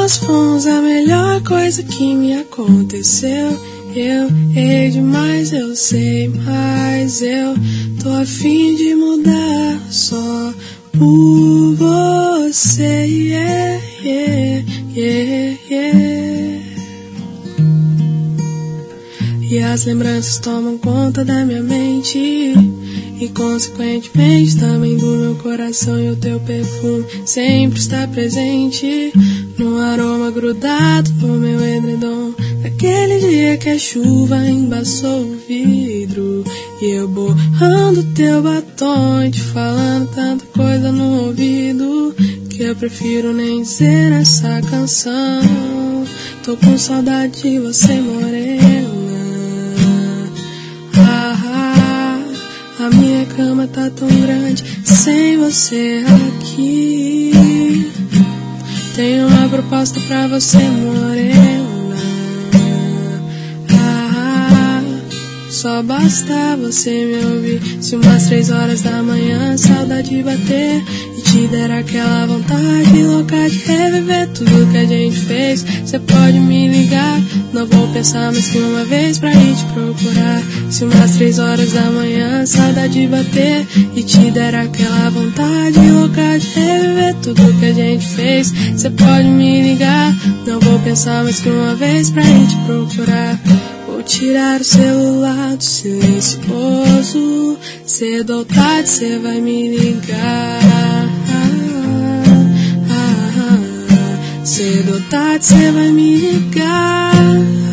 Nós fomos a melhor coisa que me aconteceu. Eu errei demais, eu sei, mas eu tô a fim de mudar só por você, yeah, yeah, yeah, yeah. E as lembranças tomam conta da minha mente e consequentemente também do meu coração. E o teu perfume sempre está presente no aroma grudado no meu edredom. Aquele dia que a chuva embaçou o vidro e eu borrando teu batom e te falando tanta coisa no ouvido que eu prefiro nem dizer essa canção. Tô com saudade de você, morena. A minha cama tá tão grande sem você aqui. Tenho uma proposta pra você, morena. Só basta você me ouvir. Se umas 3 horas da manhã saudade bater e te der aquela vontade louca de reviver tudo que a gente fez, cê pode me ligar. Não vou pensar mais que uma vez pra ir te procurar. Se umas 3 horas da manhã saudade bater e te der aquela vontade louca de reviver tudo que a gente fez, cê pode me ligar. Não vou pensar mais que uma vez pra ir te procurar. Vou tirar o celular do silencioso. Cedo ou tarde cê vai me ligar. Cedo ou tarde cê vai me ligar.